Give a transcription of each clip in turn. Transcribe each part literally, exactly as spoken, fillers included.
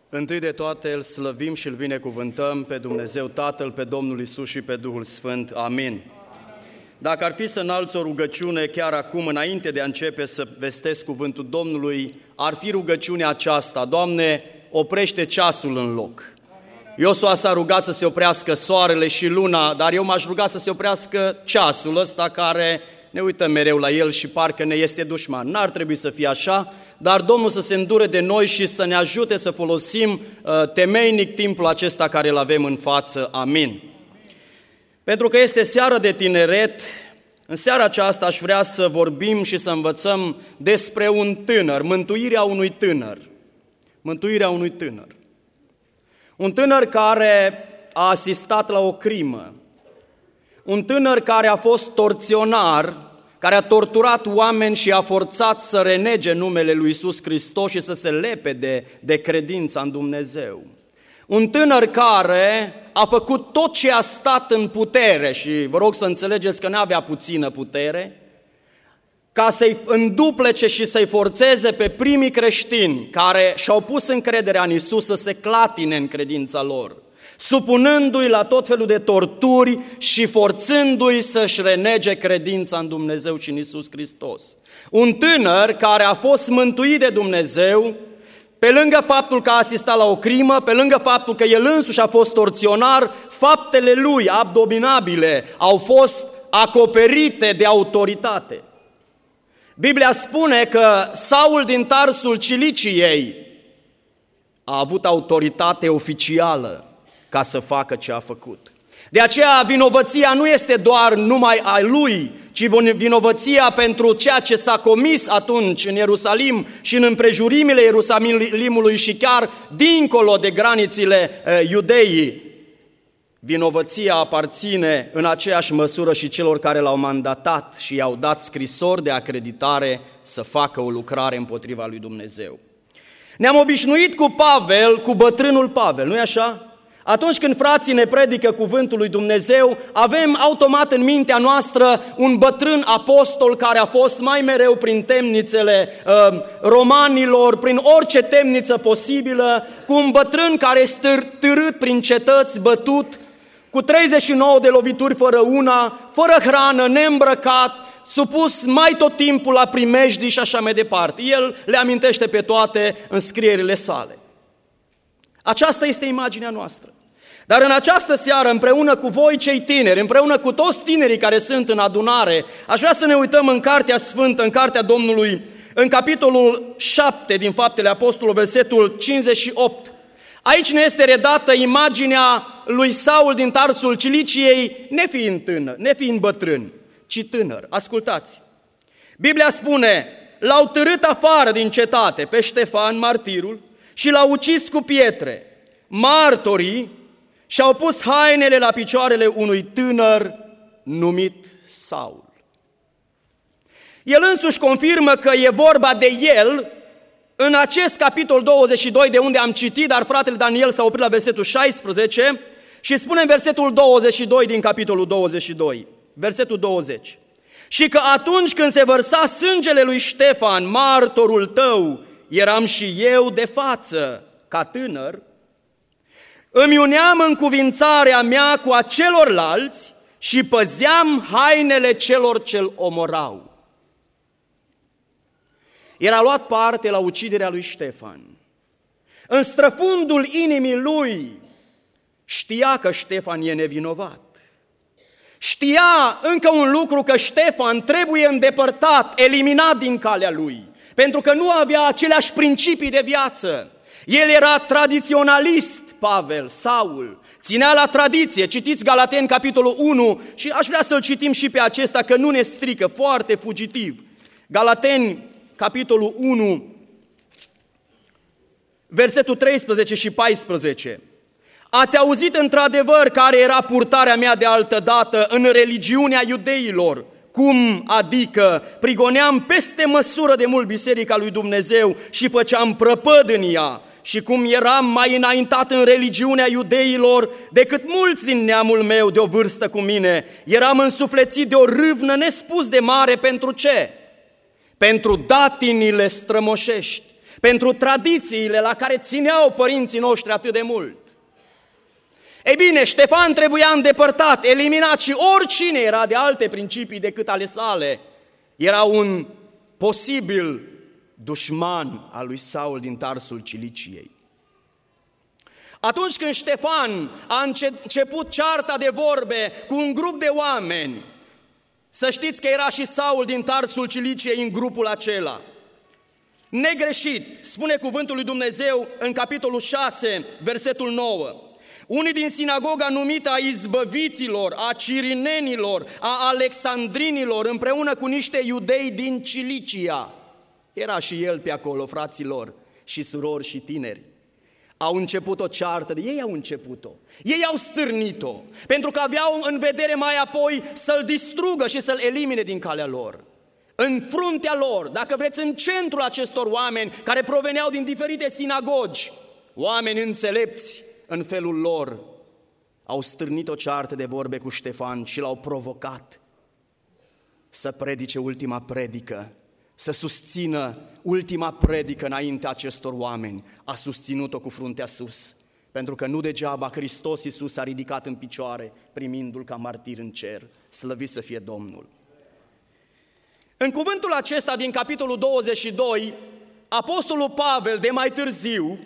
Întâi de toate îl slăvim și îl binecuvântăm pe Dumnezeu Tatăl, pe Domnul Iisus și pe Duhul Sfânt. Amin. Dacă ar fi să înalți o rugăciune chiar acum, înainte de a începe să vestesc cuvântul Domnului, ar fi rugăciunea aceasta: Doamne, oprește ceasul în loc. Iosua s-a rugat să se oprească soarele și luna, dar eu m-aș ruga să se oprească ceasul ăsta care ne uităm mereu la el și parcă ne este dușman. N-ar trebui să fie așa, dar Domnul să se îndure de noi și să ne ajute să folosim uh, temeinic timpul acesta care îl avem în față. Amin. Pentru că este seară de tineret, în seara aceasta aș vrea să vorbim și să învățăm despre un tânăr, mântuirea unui tânăr. Mântuirea unui tânăr. Un tânăr care a asistat la o crimă. Un tânăr care a fost torționar, care a torturat oameni și a forțat să renege numele lui Iisus Hristos și să se lepede de credința în Dumnezeu. Un tânăr care a făcut tot ce a stat în putere, și vă rog să înțelegeți că n-avea puțină putere, ca să-i înduplece și să-i forțeze pe primii creștini care și-au pus încrederea în Iisus să se clatine în credința lor, supunându-i la tot felul de torturi și forțându-i să-și renege credința în Dumnezeu și în Iisus Hristos. Un tânăr care a fost mântuit de Dumnezeu, pe lângă faptul că a asistat la o crimă, pe lângă faptul că el însuși a fost torționar, faptele lui abominabile au fost acoperite de autoritate. Biblia spune că Saul din Tarsul Ciliciei a avut autoritate oficială ca să facă ce a făcut. De aceea vinovăția nu este doar numai a lui, ci vinovăția pentru ceea ce s-a comis atunci în Ierusalim și în împrejurimile Ierusalimului și chiar dincolo de granițele Iudeii. Vinovăția aparține în aceeași măsură și celor care l-au mandatat și i-au dat scrisori de acreditare să facă o lucrare împotriva lui Dumnezeu. Ne-am obișnuit cu Pavel, cu bătrânul Pavel, nu-i așa? Atunci când frații ne predică cuvântul lui Dumnezeu, avem automat în mintea noastră un bătrân apostol care a fost mai mereu prin temnițele uh, romanilor, prin orice temniță posibilă, cu un bătrân care este târât prin cetăți, bătut, cu treizeci și nouă de lovituri fără una, fără hrană, neîmbrăcat, supus mai tot timpul la primejdii și așa mai departe. El le amintește pe toate în scrierile sale. Aceasta este imaginea noastră. Dar în această seară, împreună cu voi cei tineri, împreună cu toți tinerii care sunt în adunare, aș vrea să ne uităm în Cartea Sfântă, în Cartea Domnului, în capitolul șapte din Faptele Apostolilor, versetul cincizeci și opt. Aici ne este redată imaginea lui Saul din Tarsul Ciliciei, nefiind tânăr, nefiind bătrân, ci tânăr. Ascultați! Biblia spune: l-au târât afară din cetate pe Ștefan, martirul, și l-au ucis cu pietre. Martorii și-au pus hainele la picioarele unui tânăr numit Saul. El însuși confirmă că e vorba de el în acest capitol douăzeci și doi de unde am citit, dar fratele Daniel s-a oprit la versetul șaisprezece și spune în versetul douăzeci și doi din capitolul douăzeci și doi, versetul douăzeci: și că atunci când se vărsa sângele lui Ștefan, martorul tău, eram și eu de față, ca tânăr, îmi uneam încuvințarea mea cu a celorlalți și păzeam hainele celor ce-l omorau. Era luat parte la uciderea lui Ștefan. În străfundul inimii lui știa că Ștefan e nevinovat. Știa încă un lucru, că Ștefan trebuie îndepărtat, eliminat din calea lui, pentru că nu avea aceleași principii de viață. El era tradiționalist, Pavel, Saul, ținea la tradiție. Citiți Galateni, capitolul unu, și aș vrea să-l citim și pe acesta, că nu ne strică, foarte fugitiv. Galateni, capitolul unu, versetul treisprezece și paisprezece. Ați auzit într-adevăr care era purtarea mea de altădată în religiunea iudeilor, cum adică prigoneam peste măsură de mult biserica lui Dumnezeu și făceam prăpăd în ea, și cum eram mai înaintat în religiunea iudeilor decât mulți din neamul meu de o vârstă cu mine, eram însuflețit de o râvnă nespus de mare. Pentru ce? Pentru datinile strămoșești, pentru tradițiile la care țineau părinții noștri atât de mult. Ei bine, Ștefan trebuia îndepărtat, eliminat și oricine era de alte principii decât ale sale era un posibil dușman al lui Saul din Tarsul Ciliciei. Atunci când Ștefan a început cearta de vorbe cu un grup de oameni, să știți că era și Saul din Tarsul Ciliciei în grupul acela. Negreșit, spune cuvântul lui Dumnezeu în capitolul șase, versetul nouă. Unii din sinagoga numită a izbăviților, a cirinenilor, a alexandrinilor, împreună cu niște iudei din Cilicia, era și el pe acolo, fraților și surori și tineri, au început o ceartă, de ei au început-o, ei au stârnit-o, pentru că aveau în vedere mai apoi să-l distrugă și să-l elimine din calea lor. În fruntea lor, dacă vreți, în centrul acestor oameni care proveneau din diferite sinagogi, oameni înțelepți în felul lor, au stârnit o ceartă de vorbe cu Ștefan și l-au provocat să predice ultima predică, să susțină ultima predică înaintea acestor oameni. A susținut-o cu fruntea sus, pentru că nu degeaba Hristos Iisus a ridicat în picioare, primindu-l ca martir în cer. Slăvit să fie Domnul! În cuvântul acesta din capitolul douăzeci și doi, apostolul Pavel de mai târziu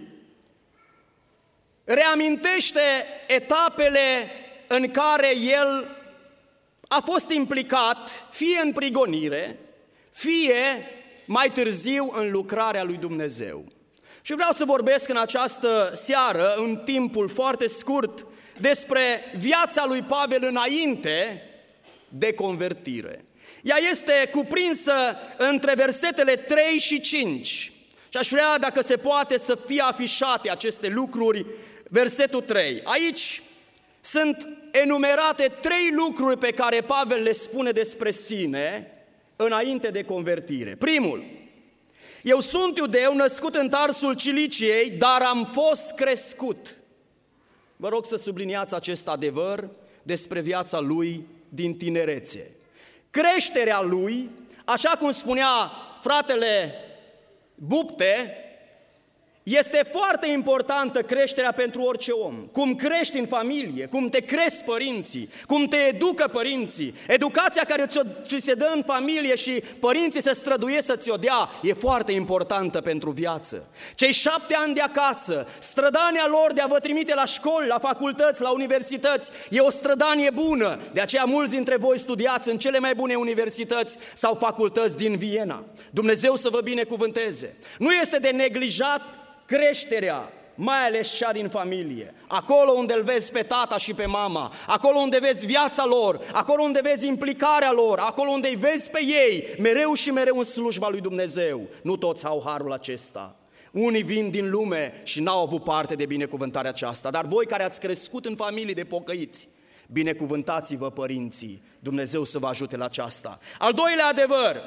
reamintește etapele în care el a fost implicat, fie în prigonire, fie mai târziu în lucrarea lui Dumnezeu. Și vreau să vorbesc în această seară, în timpul foarte scurt, despre viața lui Pavel înainte de convertire. Ea este cuprinsă între versetele trei și cinci. Și aș vrea, dacă se poate, să fie afișate aceste lucruri. Versetul trei. Aici sunt enumerate trei lucruri pe care Pavel le spune despre sine înainte de convertire. Primul: eu sunt iudeu, născut în Tarsul Ciliciei, dar am fost crescut. Vă rog să subliniați acest adevăr despre viața lui din tinerețe. Creșterea lui, așa cum spunea fratele Bupte, este foarte importantă creșterea pentru orice om. Cum crești în familie, cum te cresc părinții, cum te educă părinții. Educația care ți se dă în familie și părinții se străduiesc să ți-o dea e foarte importantă pentru viață. Cei șapte ani de acasă, strădania lor de a vă trimite la școli, la facultăți, la universități, e o strădanie bună. De aceea mulți dintre voi studiați în cele mai bune universități sau facultăți din Viena. Dumnezeu să vă binecuvânteze. Nu este de neglijat creșterea, mai ales cea din familie, acolo unde îl vezi pe tata și pe mama, acolo unde vezi viața lor, acolo unde vezi implicarea lor, acolo unde îi vezi pe ei, mereu și mereu în slujba lui Dumnezeu. Nu toți au harul acesta. Unii vin din lume și n-au avut parte de binecuvântarea aceasta, dar voi care ați crescut în familii de pocăiți, binecuvântați-vă părinții, Dumnezeu să vă ajute la aceasta. Al doilea adevăr: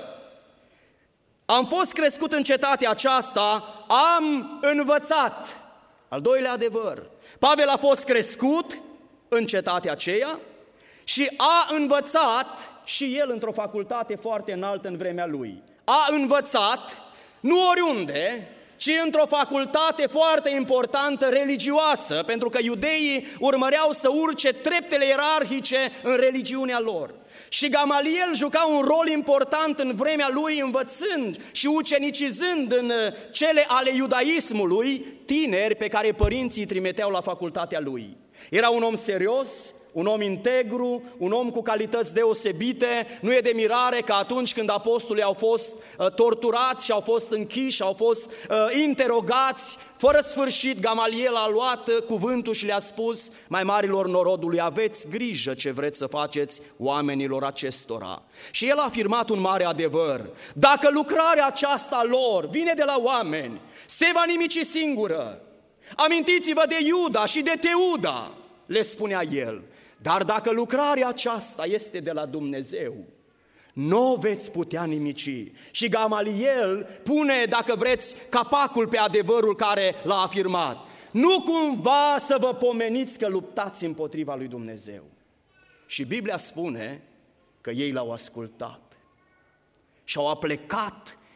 am fost crescut în cetatea aceasta, am învățat. Al doilea adevăr: Pavel a fost crescut în cetatea aceea și a învățat și el într-o facultate foarte înaltă în vremea lui. A învățat nu oriunde, ci într-o facultate foarte importantă religioasă, pentru că iudeii urmăreau să urce treptele ierarhice în religiunea lor. Și Gamaliel juca un rol important în vremea lui, învățând și ucenicizând în cele ale iudaismului tineri pe care părinții îi trimiteau la facultatea lui. Era un om serios, un om integru, un om cu calități deosebite. Nu e de mirare că atunci când apostolii au fost uh, torturați și au fost închiși, au fost uh, interogați, fără sfârșit, Gamaliel a luat uh, cuvântul și le-a spus mai marilor norodului: aveți grijă ce vreți să faceți oamenilor acestora. Și el a afirmat un mare adevăr: dacă lucrarea aceasta lor vine de la oameni, se va nimici singură. Amintiți-vă de Iuda și de Teuda, le spunea el. Dar dacă lucrarea aceasta este de la Dumnezeu, nu veți putea nimici. Și Gamaliel pune, dacă vreți, capacul pe adevărul care l-a afirmat. Nu cumva să vă pomeniți că luptați împotriva lui Dumnezeu. Și Biblia spune că ei l-au ascultat și au aplecat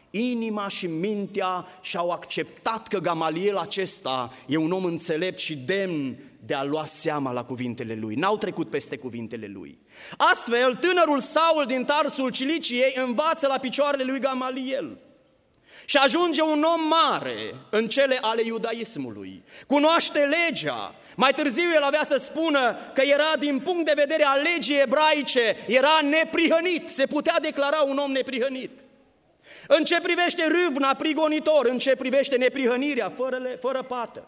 inima și mintea și-au acceptat că Gamaliel acesta e un om înțelept și demn de a lua seama la cuvintele lui. N-au trecut peste cuvintele lui. Astfel, tânărul Saul din Tarsul Ciliciei învață la picioarele lui Gamaliel și ajunge un om mare în cele ale iudaismului. Cunoaște legea. Mai târziu el avea să spună că era, din punct de vedere al legii ebraice, era neprihănit, se putea declara un om neprihănit. În ce privește râvna, prigonitor, în ce privește neprihănirea, fără, fără pată.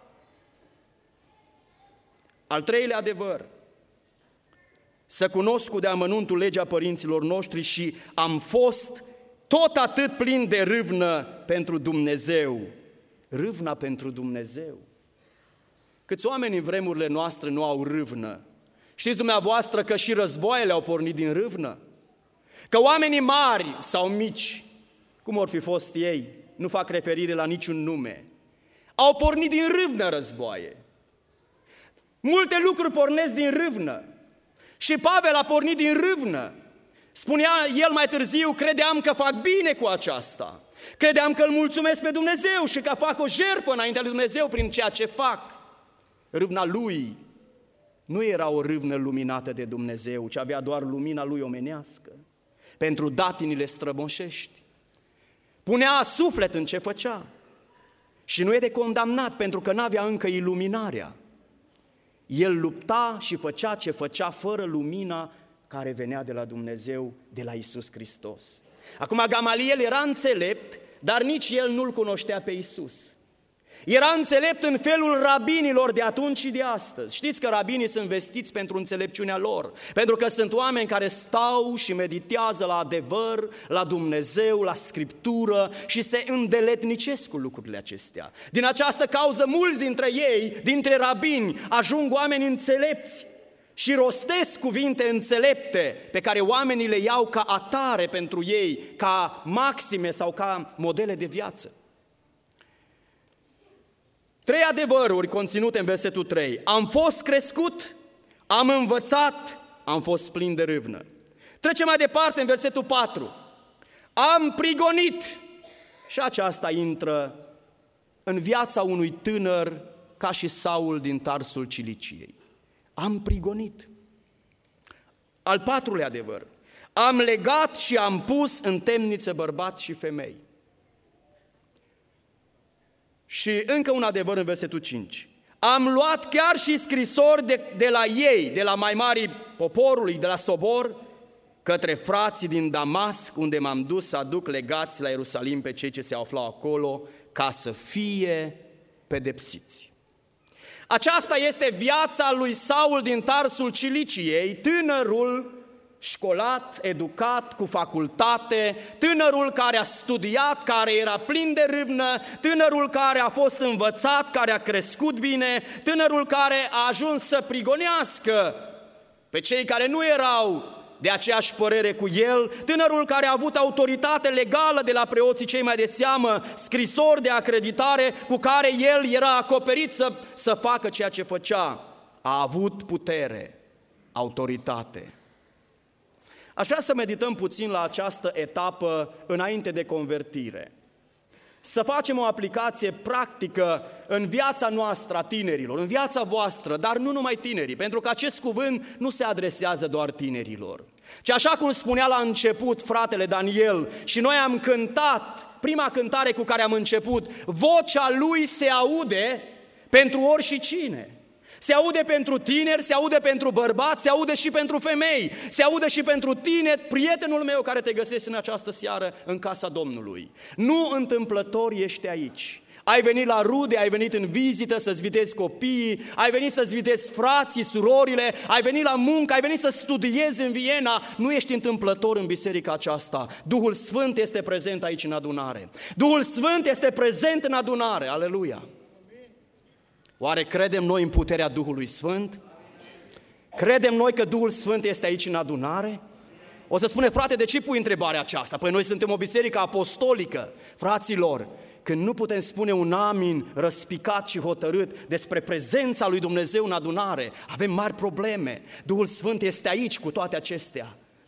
Al treilea adevăr, să cunosc cu deamănuntul legea părinților noștri și am fost tot atât plin de râvnă pentru Dumnezeu. Râvna pentru Dumnezeu. Câți oameni în vremurile noastre nu au râvnă? Știți dumneavoastră că și războaiele au pornit din râvnă? Că oamenii mari sau mici, cum or fi fost ei, nu fac referire la niciun nume, au pornit din râvnă războaie. Multe lucruri pornesc din râvnă. Și Pavel a pornit din râvnă. Spunea el mai târziu, credeam că fac bine cu aceasta. Credeam că îl mulțumesc pe Dumnezeu și că fac o jertfă înaintea lui Dumnezeu prin ceea ce fac. Râvna lui nu era o râvnă luminată de Dumnezeu, ci avea doar lumina lui omenească, pentru datinile strămoșești. Punea suflet în ce făcea și nu e de condamnat pentru că n-avea încă iluminarea. El lupta și făcea ce făcea fără lumina care venea de la Dumnezeu, de la Iisus Hristos. Acum Gamaliel era înțelept, dar nici el nu-L cunoștea pe Iisus. Era înțelept în felul rabinilor de atunci și de astăzi. Știți că rabinii sunt vestiți pentru înțelepciunea lor, pentru că sunt oameni care stau și meditează la adevăr, la Dumnezeu, la Scriptură și se îndeletnicesc cu lucrurile acestea. Din această cauză, mulți dintre ei, dintre rabini, ajung oameni înțelepți și rostesc cuvinte înțelepte pe care oamenii le iau ca atare pentru ei, ca maxime sau ca modele de viață. Trei adevăruri conținute în versetul trei. Am fost crescut, am învățat, am fost plin de râvnă. Trecem mai departe în versetul patru. Am prigonit. Și aceasta intră în viața unui tânăr ca și Saul din Tarsul Ciliciei. Am prigonit. Al patrulea adevăr. Am legat și am pus în temniță bărbați și femei. Și încă un adevăr în versetul cinci. Am luat chiar și scrisori de, de la ei, de la mai mari poporului, de la Sobor, către frații din Damasc, unde m-am dus să aduc legați la Ierusalim pe cei ce se aflau acolo, ca să fie pedepsiți. Aceasta este viața lui Saul din Tarsul Ciliciei, tânărul școlat, educat, cu facultate, tânărul care a studiat, care era plin de râvnă, tânărul care a fost învățat, care a crescut bine, tânărul care a ajuns să prigonească pe cei care nu erau de aceeași părere cu el, tânărul care a avut autoritate legală de la preoții cei mai de seamă, scrisori de acreditare cu care el era acoperit să, să facă ceea ce făcea. A avut putere, autoritate. Aș vrea să medităm puțin la această etapă înainte de convertire. Să facem o aplicație practică în viața noastră a tinerilor, în viața voastră, dar nu numai tinerii, pentru că acest cuvânt nu se adresează doar tinerilor. Ci așa cum spunea la început fratele Daniel și noi am cântat, prima cântare cu care am început, vocea lui se aude pentru oricine. Se aude pentru tineri, se aude pentru bărbați, se aude și pentru femei, se aude și pentru tine, prietenul meu care te găsești în această seară în casa Domnului. Nu întâmplător ești aici. Ai venit la rude, ai venit în vizită să-ți vitezi copiii, ai venit să-ți vitezi frații, surorile, ai venit la muncă, ai venit să studiezi în Viena. Nu ești întâmplător în biserica aceasta. Duhul Sfânt este prezent aici în adunare. Duhul Sfânt este prezent în adunare. Aleluia! Oare credem noi în puterea Duhului Sfânt? Credem noi că Duhul Sfânt este aici în adunare? O să spune, frate, de ce pui întrebarea aceasta? Păi noi suntem o biserică apostolică. Fraților, când nu putem spune un amin răspicat și hotărât despre prezența lui Dumnezeu în adunare, avem mari probleme. Duhul Sfânt este aici cu toate acestea.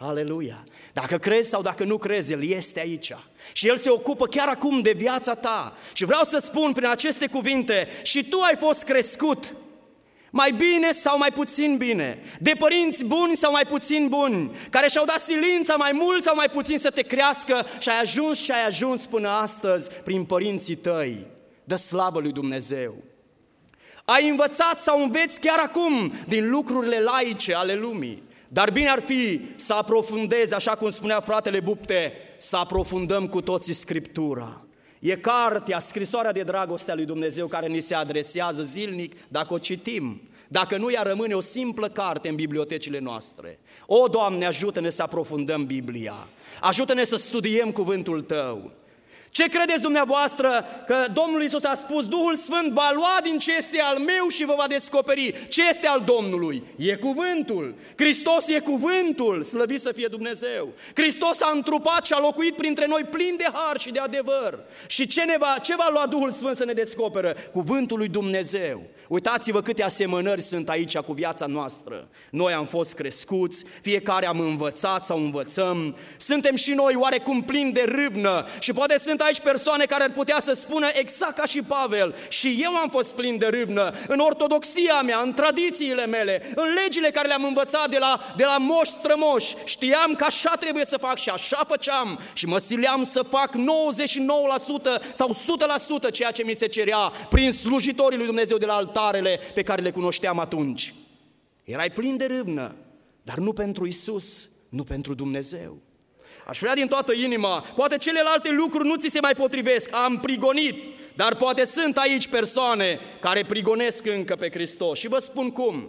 Aleluia! Dacă crezi sau dacă nu crezi, El este aici. Și El se ocupă chiar acum de viața ta. Și vreau să spun prin aceste cuvinte, și tu ai fost crescut mai bine sau mai puțin bine, de părinți buni sau mai puțin buni, care și-au dat silința mai mult sau mai puțin să te crească și ai ajuns și ai ajuns până astăzi prin părinții tăi. Dă slavă lui Dumnezeu! Ai învățat sau înveți chiar acum din lucrurile laice ale lumii, dar bine ar fi să aprofundezi, așa cum spunea fratele Bupte, să aprofundăm cu toții Scriptura. E cartea, scrisoarea de dragoste a lui Dumnezeu care ni se adresează zilnic dacă o citim. Dacă nu, ea rămâne o simplă carte în bibliotecile noastre. O, Doamne, ajută-ne să aprofundăm Biblia, ajută-ne să studiem cuvântul Tău. Ce credeți dumneavoastră că Domnul Iisus a spus, Duhul Sfânt va lua din ce este al meu și vă va descoperi ce este al Domnului? E cuvântul. Hristos e cuvântul, slăvit să fie Dumnezeu. Hristos a întrupat și a locuit printre noi plin de har și de adevăr. Și ce, ne va, ce va lua Duhul Sfânt să ne descoperă? Cuvântul lui Dumnezeu. Uitați-vă câte asemănări sunt aici cu viața noastră. Noi am fost crescuți, fiecare am învățat sau învățăm. Suntem și noi oarecum plini de râvnă și poate sunt aici persoane care ar putea să spună exact ca și Pavel, și eu am fost plin de râvnă în ortodoxia mea, în tradițiile mele, în legile care le-am învățat de la, de la moși strămoși. Știam că așa trebuie să fac și așa făceam și mă sileam să fac nouăzeci și nouă la sută sau o sută la sută ceea ce mi se cerea prin slujitorii lui Dumnezeu de la altarele pe care le cunoșteam atunci. Erai plin de râvnă, dar nu pentru Isus, nu pentru Dumnezeu. Aș vrea din toată inima, poate celelalte lucruri nu ți se mai potrivesc, am prigonit, dar poate sunt aici persoane care prigonesc încă pe Hristos. Și vă spun cum.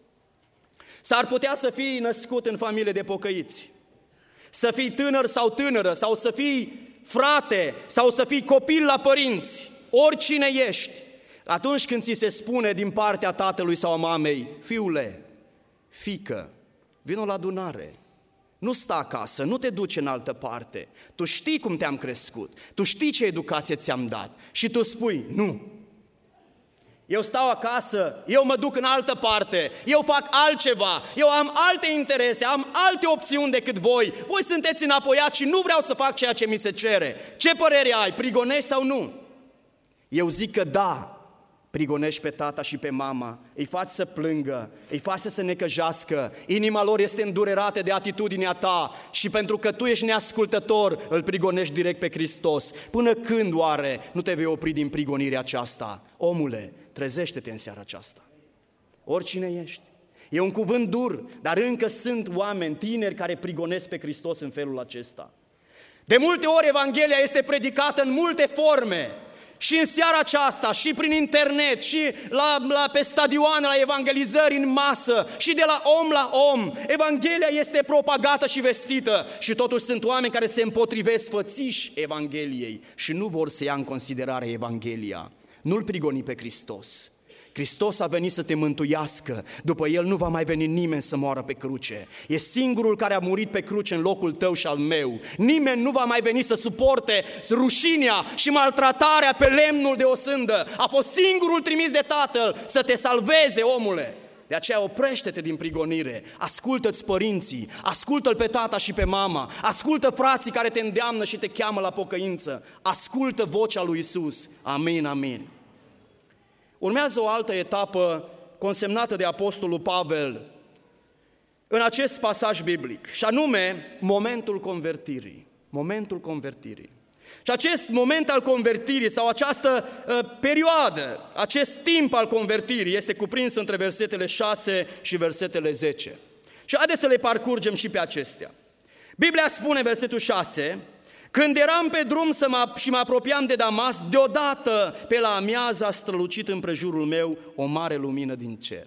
S-ar putea să fii născut în familie de pocăiți, să fii tânăr sau tânără, sau să fii frate, sau să fii copil la părinți, oricine ești. Atunci când ți se spune din partea tatălui sau a mamei, fiule, fiică, vino la adunare, nu sta acasă, nu te duci în altă parte, tu știi cum te-am crescut, tu știi ce educație ți-am dat și tu spui, nu, eu stau acasă, eu mă duc în altă parte, eu fac altceva, eu am alte interese, am alte opțiuni decât voi, voi sunteți înapoiați și nu vreau să fac ceea ce mi se cere. Ce părere ai, prigonești sau nu? Eu zic că da. Prigonești pe tata și pe mama, îi faci să plângă, îi faci să se necăjească, inima lor este îndurerată de atitudinea ta și pentru că tu ești neascultător, îl prigonești direct pe Hristos. Până când oare nu te vei opri din prigonirea aceasta? Omule, trezește-te în seara aceasta, oricine ești. E un cuvânt dur, dar încă sunt oameni tineri care prigonesc pe Hristos în felul acesta. De multe ori Evanghelia este predicată în multe forme, și în seara aceasta, și prin internet, și la, la, pe stadioane, la evangelizări în masă, și de la om la om. Evanghelia este propagată și vestită și totuși sunt oameni care se împotrivesc fățiși Evangheliei și nu vor să ia în considerare Evanghelia. Nu-L prigoni pe Hristos. Hristos a venit să te mântuiască, după El nu va mai veni nimeni să moară pe cruce. E singurul care a murit pe cruce în locul tău și al meu. Nimeni nu va mai veni să suporte rușinea și maltratarea pe lemnul de osândă. A fost singurul trimis de Tatăl să te salveze, omule. De aceea oprește-te din prigonire, ascultă-ți părinții, ascultă-L pe tata și pe mama, ascultă frații care te îndeamnă și te cheamă la pocăință, ascultă vocea lui Isus. Amin, amin. Urmează o altă etapă consemnată de Apostolul Pavel în acest pasaj biblic, și anume momentul convertirii. Momentul convertirii. Și acest moment al convertirii sau această uh, perioadă, acest timp al convertirii este cuprins între versetele șase și versetele zece. Și haideți să le parcurgem și pe acestea. Biblia spune, versetul șase, când eram pe drum să mă, și mă apropiam de Damas, deodată pe la amiază a strălucit împrejurul meu o mare lumină din cer.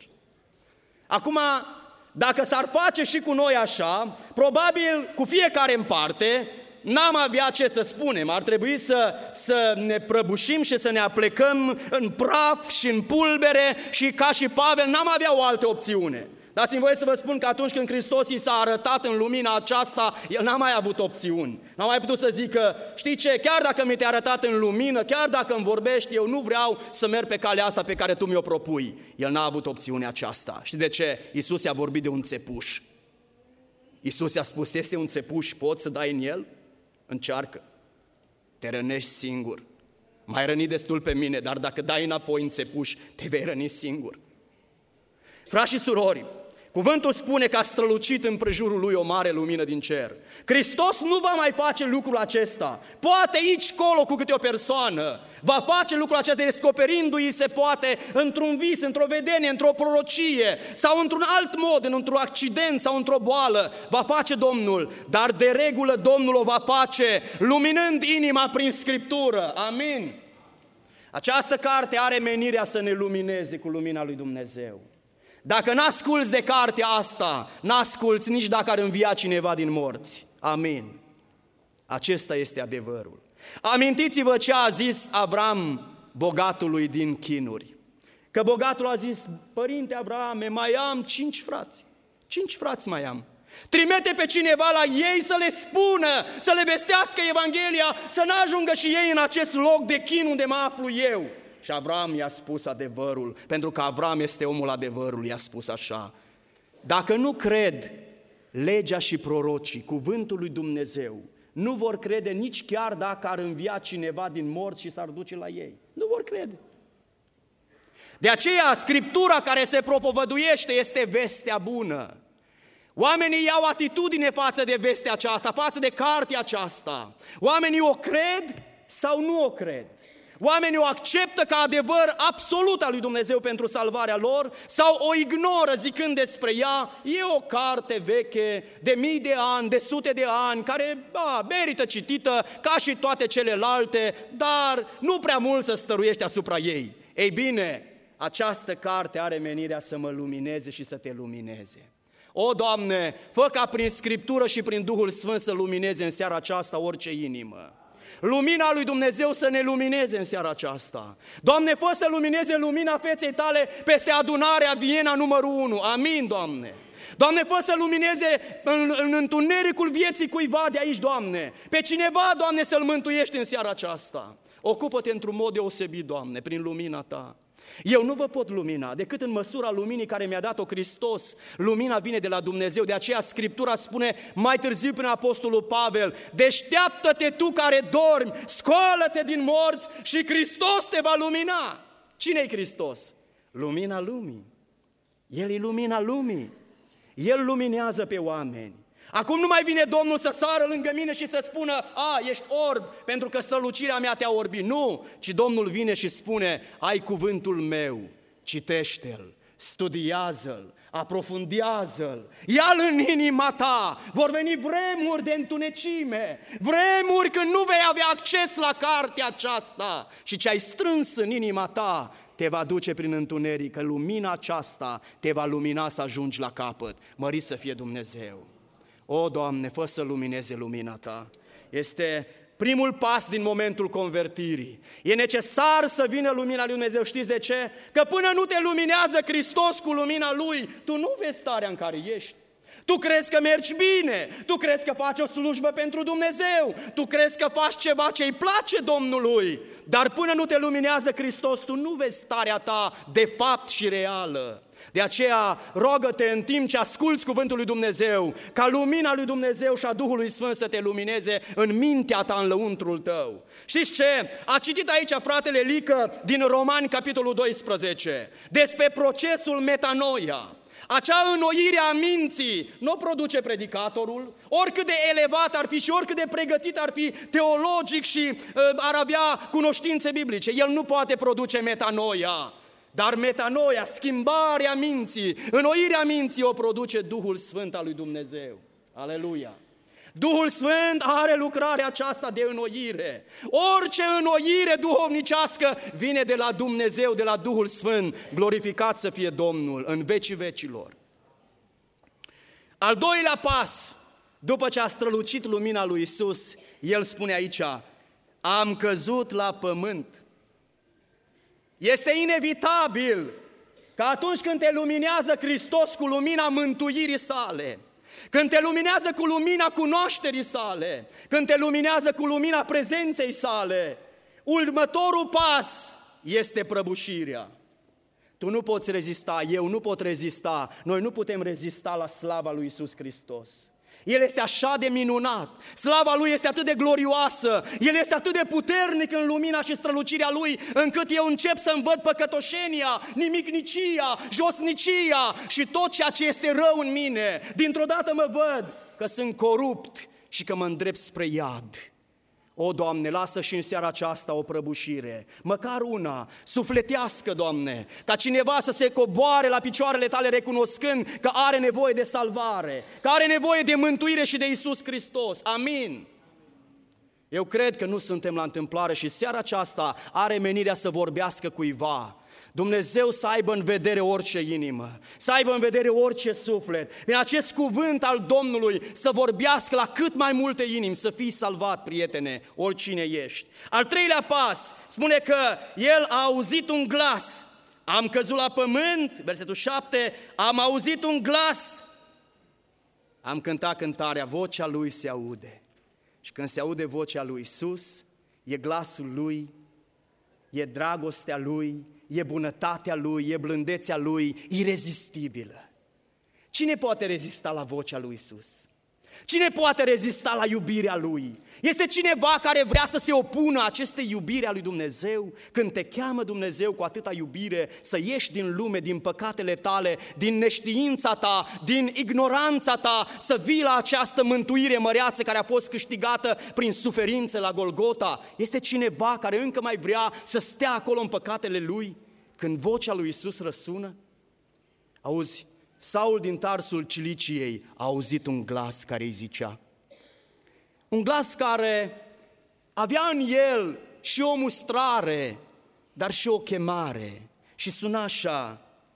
Acum, dacă s-ar face și cu noi așa, probabil cu fiecare în parte, n-am avea ce să spunem, ar trebui să, să ne prăbușim și să ne aplecăm în praf și în pulbere și ca și Pavel n-am avea o altă opțiune. Dați-mi voie să vă spun că atunci când Hristos i s-a arătat în lumina aceasta, El n-a mai avut opțiuni. N-a mai putut să zică, știi ce, chiar dacă mi te-ai arătat în lumină, chiar dacă îmi vorbești, eu nu vreau să merg pe calea asta pe care tu mi-o propui. El n-a avut opțiunea aceasta. Știi de ce? Iisus i-a vorbit de un țepuș. Iisus i-a spus, este un țepuș, poți să dai în el? Încearcă. Te rănești singur. M-ai rănit destul pe mine, dar dacă dai înapoi în țepuș, te vei răni singur. Frați și surori, cuvântul spune că a strălucit împrejurul lui o mare lumină din cer. Hristos nu va mai face lucrul acesta. Poate aici, colo, cu câte o persoană, va face lucrul acesta descoperindu-i se poate într-un vis, într-o vedenie, într-o prorocie sau într-un alt mod, într-un accident sau într-o boală. Va face Domnul, dar de regulă Domnul o va face luminând inima prin Scriptură. Amin. Această carte are menirea să ne lumineze cu lumina lui Dumnezeu. Dacă n-asculți de cartea asta, n-asculți nici dacă ar învia cineva din morți. Amin. Acesta este adevărul. Amintiți-vă ce a zis Avram bogatului din Chinuri. Că bogatul a zis, părinte Abrahame, mai am cinci frați. Cinci frați mai am. Trimite pe cineva la ei să le spună, să le vestească Evanghelia, să n-ajungă și ei în acest loc de chin unde mă aflu eu. Și Avram i-a spus adevărul, pentru că Avram este omul adevărului, i-a spus așa: dacă nu cred legea și prorocii, cuvântul lui Dumnezeu, nu vor crede nici chiar dacă ar învia cineva din morți și s-ar duce la ei. Nu vor crede. De aceea, Scriptura care se propovăduiește este vestea bună. Oamenii iau atitudine față de vestea aceasta, față de cartea aceasta. Oamenii o cred sau nu o cred. Oamenii o acceptă ca adevăr absolut al lui Dumnezeu pentru salvarea lor sau o ignoră zicând despre ea, e o carte veche de mii de ani, de sute de ani, care da, merită citită ca și toate celelalte, dar nu prea mult să stăruiești asupra ei. Ei bine, această carte are menirea să mă lumineze și să te lumineze. O, Doamne, fă ca prin Scriptură și prin Duhul Sfânt să lumineze în seara aceasta orice inimă. Lumina lui Dumnezeu să ne lumineze în seara aceasta. Doamne, fă să lumineze lumina feței Tale peste adunarea Viena numărul unu. Amin, Doamne. Doamne, fă să lumineze în, în întunericul vieții cuiva de aici, Doamne. Pe cineva, Doamne, să-l mântuiești în seara aceasta. Ocupă-te într-un mod deosebit, Doamne, prin lumina Ta. Eu nu vă pot lumina decât în măsura luminii care mi-a dat-o Hristos. Lumina vine de la Dumnezeu, de aceea Scriptura spune mai târziu prin Apostolul Pavel: deșteaptă-te tu care dormi, scoală-te din morți și Hristos te va lumina. Cine-i Hristos? Lumina lumii. El e lumina lumii. El luminează pe oameni. Acum nu mai vine Domnul să sară lângă mine și să spună: a, ești orb pentru că strălucirea mea te-a orbit. Nu, ci Domnul vine și spune: ai cuvântul meu, citește-l, studiază-l, aprofundează-l, ia-l în inima ta. Vor veni vremuri de întunecime, vremuri când nu vei avea acces la cartea aceasta și ce ai strâns în inima ta te va duce prin întuneric, că lumina aceasta te va lumina să ajungi la capăt. Mărit să fie Dumnezeu! O, Doamne, fă să lumineze lumina Ta. Este primul pas din momentul convertirii. E necesar să vină lumina lui Dumnezeu. Știți de ce? Că până nu te luminează Hristos cu lumina Lui, tu nu vezi starea în care ești. Tu crezi că mergi bine, tu crezi că faci o slujbă pentru Dumnezeu, tu crezi că faci ceva ce îi place Domnului, dar până nu te luminează Hristos, tu nu vezi starea ta de fapt și reală. De aceea, rogă-te în timp ce asculți cuvântul lui Dumnezeu, ca lumina lui Dumnezeu și a Duhului Sfânt să te lumineze în mintea ta, în lăuntrul tău. Știți ce? A citit aici fratele Lică din Romani, capitolul doisprezece, despre procesul metanoia. Acea înnoire a minții nu o produce predicatorul, oricât de elevat ar fi și oricât de pregătit ar fi teologic și uh, ar avea cunoștințe biblice. El nu poate produce metanoia. Dar metanoia, schimbarea minții, înnoirea minții o produce Duhul Sfânt al lui Dumnezeu. Aleluia! Duhul Sfânt are lucrarea aceasta de înnoire. Orice înnoire duhovnicească vine de la Dumnezeu, de la Duhul Sfânt. Glorificat să fie Domnul în vecii vecilor. Al doilea pas, după ce a strălucit lumina lui Isus, El spune aici: am căzut la pământ. Este inevitabil că atunci când te luminează Hristos cu lumina mântuirii sale, când te luminează cu lumina cunoașterii sale, când te luminează cu lumina prezenței sale, următorul pas este prăbușirea. Tu nu poți rezista, eu nu pot rezista, noi nu putem rezista la slava lui Iisus Hristos. El este așa de minunat, slava Lui este atât de glorioasă, El este atât de puternic în lumina și strălucirea Lui, încât eu încep să-mi văd păcătoșenia, nimicnicia, josnicia și tot ceea ce este rău în mine. Dintr-o dată mă văd că sunt corupt și că mă îndrept spre iad. O, Doamne, lasă și în seara aceasta o prăbușire, măcar una, sufletească, Doamne, ca cineva să se coboare la picioarele Tale recunoscând că are nevoie de salvare, că are nevoie de mântuire și de Iisus Hristos. Amin. Eu cred că nu suntem la întâmplare și seara aceasta are menirea să vorbească cuiva. Dumnezeu să aibă în vedere orice inimă, să aibă în vedere orice suflet, prin acest cuvânt al Domnului să vorbească la cât mai multe inimi, să fii salvat, prietene, oricine ești. Al treilea pas spune că el a auzit un glas, am căzut la pământ, versetul șapte, am auzit un glas, am cântat cântarea, vocea lui se aude. Și când se aude vocea lui Iisus, e glasul lui, e dragostea lui, e bunătatea Lui, e blândețea Lui, irezistibilă. Cine poate rezista la vocea lui Iisus? Cine poate rezista la iubirea Lui? Este cineva care vrea să se opună acestei iubiri a lui Dumnezeu? Când te cheamă Dumnezeu cu atâta iubire să ieși din lume, din păcatele tale, din neștiința ta, din ignoranța ta, să vii la această mântuire măreață care a fost câștigată prin suferințe la Golgota, este cineva care încă mai vrea să stea acolo în păcatele lui? Când vocea lui Iisus răsună, auzi, Saul din Tarsul Ciliciei a auzit un glas care îi zicea, un glas care avea în el și o mustrare, dar și o chemare și suna așa,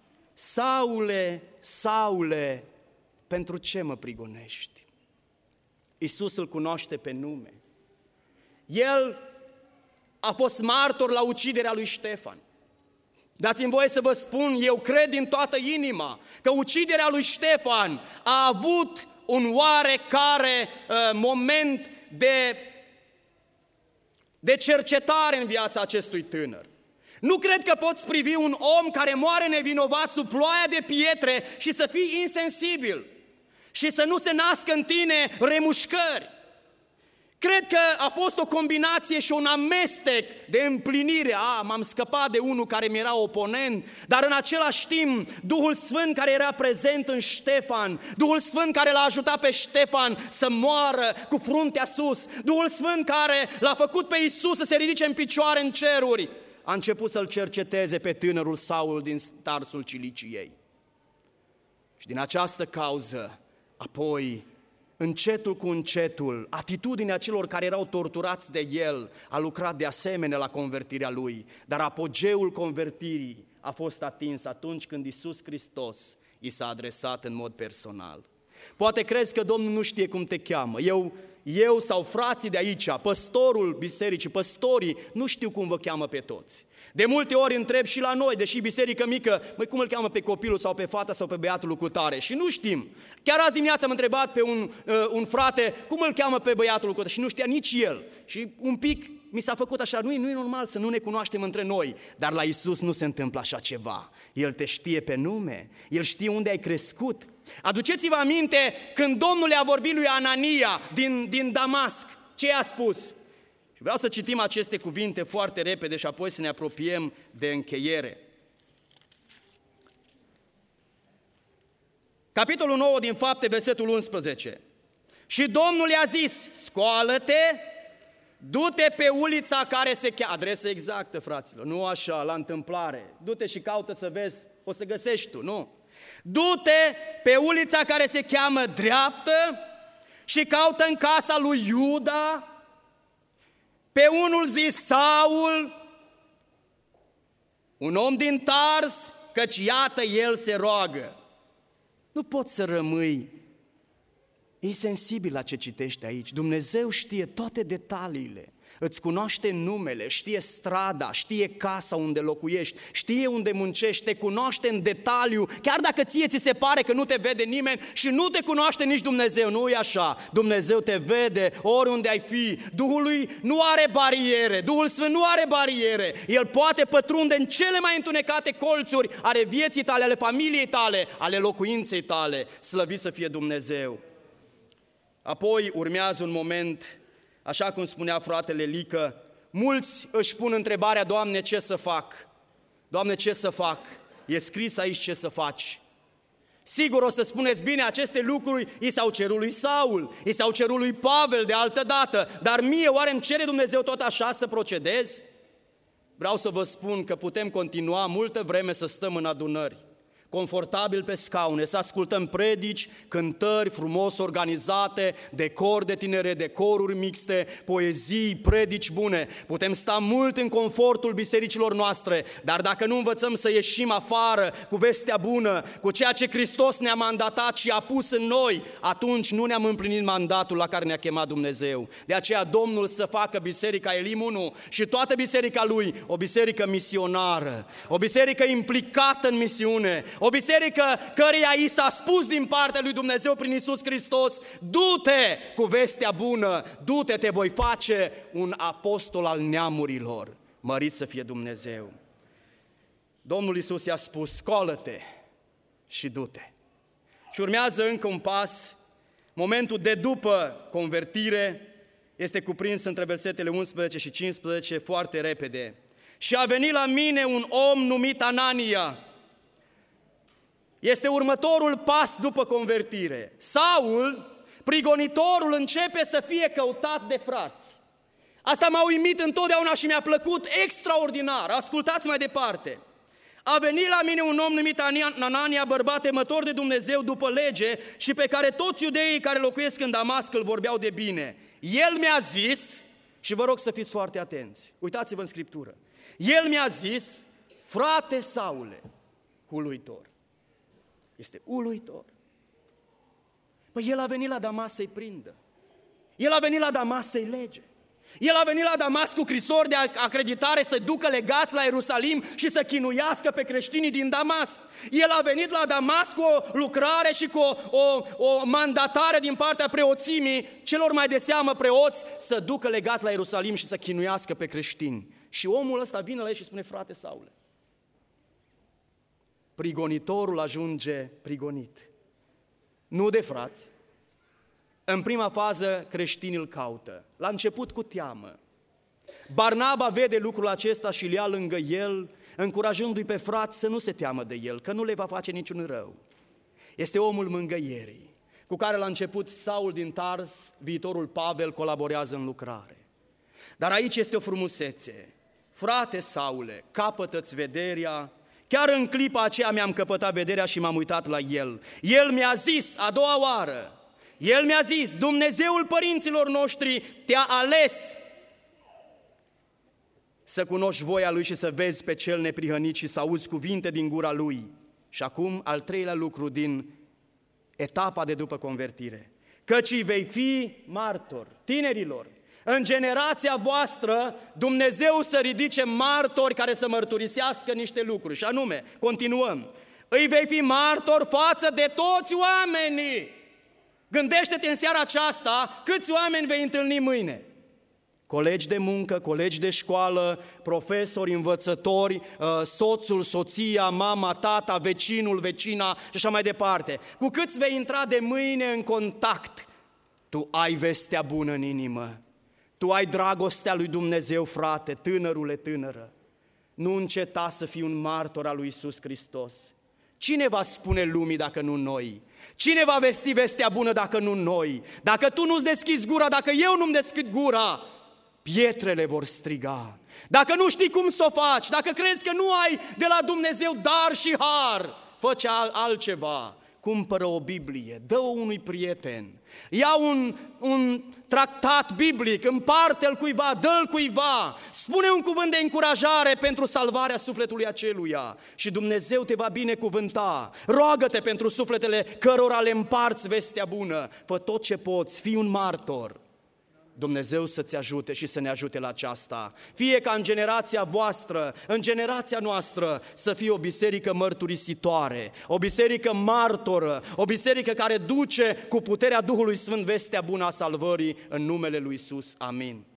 Saule, Saule, pentru ce mă prigonești? Iisus îl cunoaște pe nume. El a fost martor la uciderea lui Ștefan. Dați-mi voie să vă spun, eu cred din toată inima că uciderea lui Ștefan a avut un oarecare uh, moment de, de cercetare în viața acestui tânăr. Nu cred că poți privi un om care moare nevinovat sub ploaia de pietre și să fii insensibil și să nu se nască în tine remușcări. Cred că a fost o combinație și un amestec de împlinire. A, m-am scăpat de unul care mi era oponent, dar în același timp Duhul Sfânt care era prezent în Ștefan, Duhul Sfânt care l-a ajutat pe Ștefan să moară cu fruntea sus, Duhul Sfânt care l-a făcut pe Iisus să se ridice în picioare în ceruri, a început să-l cerceteze pe tânărul Saul din Tarsul Ciliciei. Și din această cauză, apoi, încetul cu încetul, atitudinea celor care erau torturați de el a lucrat de asemenea la convertirea lui, dar apogeul convertirii a fost atins atunci când Iisus Hristos i s-a adresat în mod personal. Poate crezi că Domnul nu știe cum te cheamă. Eu, eu sau frații de aici, păstorul bisericii, păstorii, nu știu cum vă cheamă pe toți. De multe ori întreb și la noi, deși biserică mică, măi, cum îl cheamă pe copilul sau pe fata sau pe băiatul cu tare? Și nu știm. Chiar azi dimineața am întrebat pe un, uh, un frate cum îl cheamă pe băiatul cu tare și nu știa nici el. Și un pic mi s-a făcut așa, nu e normal să nu ne cunoaștem între noi, dar la Iisus nu se întâmplă așa ceva. El te știe pe nume, El știe unde ai crescut. Aduceți-vă aminte când Domnul i-a vorbit lui Anania din, din Damasc, ce i-a spus? Și vreau să citim aceste cuvinte foarte repede și apoi să ne apropiem de încheiere. Capitolul nouă din Fapte, versetul unsprezece. Și Domnul i-a zis, scoală-te, du-te pe ulița care se cheamă, adresă exactă, fraților, nu așa, la întâmplare, du-te și caută să vezi, o să găsești tu, nu? Du-te pe ulița care se cheamă Dreaptă și caută în casa lui Iuda, pe unul zis Saul, un om din Tars, căci iată el se roagă. Nu poți să rămâi insensibil la ce citești aici. Dumnezeu știe toate detaliile, îți cunoaște numele, știe strada, știe casa unde locuiești, știe unde muncești, te cunoaște în detaliu, chiar dacă ție ți se pare că nu te vede nimeni și nu te cunoaște nici Dumnezeu, nu e așa. Dumnezeu te vede oriunde ai fi, Duhul lui nu are bariere, Duhul Sfânt nu are bariere, El poate pătrunde în cele mai întunecate colțuri ale vieții tale, ale familiei tale, ale locuinței tale, slăvit să fie Dumnezeu. Apoi urmează un moment, așa cum spunea fratele Lică, mulți își pun întrebarea, Doamne, ce să fac? Doamne, ce să fac? E scris aici ce să faci. Sigur o să spuneți, bine, aceste lucruri i s-au cerut lui Saul, i s-au cerut lui Pavel de altă dată, dar mie oare îmi cere Dumnezeu tot așa să procedez? Vreau să vă spun că putem continua multă vreme să stăm în adunări, confortabil pe scaune, să ascultăm predici, cântări frumos organizate, decor de tinere, decoruri mixte, poezii, predici bune. Putem sta mult în confortul bisericilor noastre, dar dacă nu învățăm să ieșim afară cu vestea bună, cu ceea ce Hristos ne-a mandatat și a pus în noi, atunci nu ne-am împlinit mandatul la care ne-a chemat Dumnezeu. De aceea Domnul să facă biserica Elim unu și toată biserica Lui o biserică misionară, o biserică implicată în misiune, o biserică căreia i s-a spus din partea lui Dumnezeu prin Iisus Hristos, du-te cu vestea bună, du-te, te voi face un apostol al neamurilor. Mărit să fie Dumnezeu! Domnul Iisus i-a spus, scoală-te și du-te. Și urmează încă un pas, momentul de după convertire, este cuprins între versetele unsprezece și cincisprezece foarte repede. Și a venit la mine un om numit Anania. Este următorul pas după convertire. Saul, prigonitorul, începe să fie căutat de frați. Asta m-a uimit întotdeauna și mi-a plăcut extraordinar. Ascultați mai departe. A venit la mine un om numit Anania, bărbat temător de Dumnezeu după lege și pe care toți iudeii care locuiesc în Damasc îl vorbeau de bine. El mi-a zis, și vă rog să fiți foarte atenți, uitați-vă în Scriptură, el mi-a zis, frate Saule, uluitor. Este uluitor. Păi el a venit la Damasc să-i prindă. El a venit la Damasc să-i lege. El a venit la Damasc cu scrisori de acreditare să ducă legați la Ierusalim și să chinuiască pe creștinii din Damasc. El a venit la Damasc cu o lucrare și cu o, o, o mandatare din partea preoțimii, celor mai de seamă preoți, să ducă legați la Ierusalim și să chinuiască pe creștini. Și omul ăsta vine la el și spune, frate Saule, prigonitorul ajunge prigonit. Nu de frați. În prima fază creștinii îl caută. La început cu teamă. Barnaba vede lucrul acesta și îl ia lângă el, încurajându-i pe frați să nu se teamă de el, că nu le va face niciun rău. Este omul mângâierii, cu care la început Saul din Tars, viitorul Pavel, colaborează în lucrare. Dar aici este o frumusețe. Frate Saule, capătă-ți vederea. Chiar în clipa aceea mi-am căpătat vederea și m-am uitat la el. El mi-a zis a doua oară, el mi-a zis, Dumnezeul părinților noștri te-a ales să cunoști voia Lui și să vezi pe cel neprihănit și să auzi cuvinte din gura Lui. Și acum al treilea lucru din etapa de după convertire, căci vei fi martor, tinerilor. În generația voastră, Dumnezeu să ridice martori care să mărturisească niște lucruri. Și anume, continuăm, îi vei fi martor față de toți oamenii. Gândește-te în seara aceasta câți oameni vei întâlni mâine. Colegi de muncă, colegi de școală, profesori, învățători, soțul, soția, mama, tata, vecinul, vecina și așa mai departe. Cu câți vei intra de mâine în contact, tu ai vestea bună în inimă. Tu ai dragostea lui Dumnezeu, frate, tânărule, tânără. Nu înceta să fii un martor al lui Iisus Hristos. Cine va spune lumii dacă nu noi? Cine va vesti vestea bună dacă nu noi? Dacă tu nu-ți deschizi gura, dacă eu nu-mi deschid gura, pietrele vor striga. Dacă nu știi cum să o faci, dacă crezi că nu ai de la Dumnezeu dar și har, fă altceva. Cumpără o Biblie, dă-o unui prieten, ia un, un tractat biblic, împarte-l cuiva, dă-l cuiva, spune un cuvânt de încurajare pentru salvarea sufletului aceluia și Dumnezeu te va binecuvânta. Roagă-te pentru sufletele cărora le împarți vestea bună, fă tot ce poți, fii un martor. Dumnezeu să-ți ajute și să ne ajute la aceasta. Fie ca în generația voastră, în generația noastră, să fie o biserică mărturisitoare, o biserică martoră, o biserică care duce cu puterea Duhului Sfânt vestea bună a salvării în numele lui Iisus. Amin.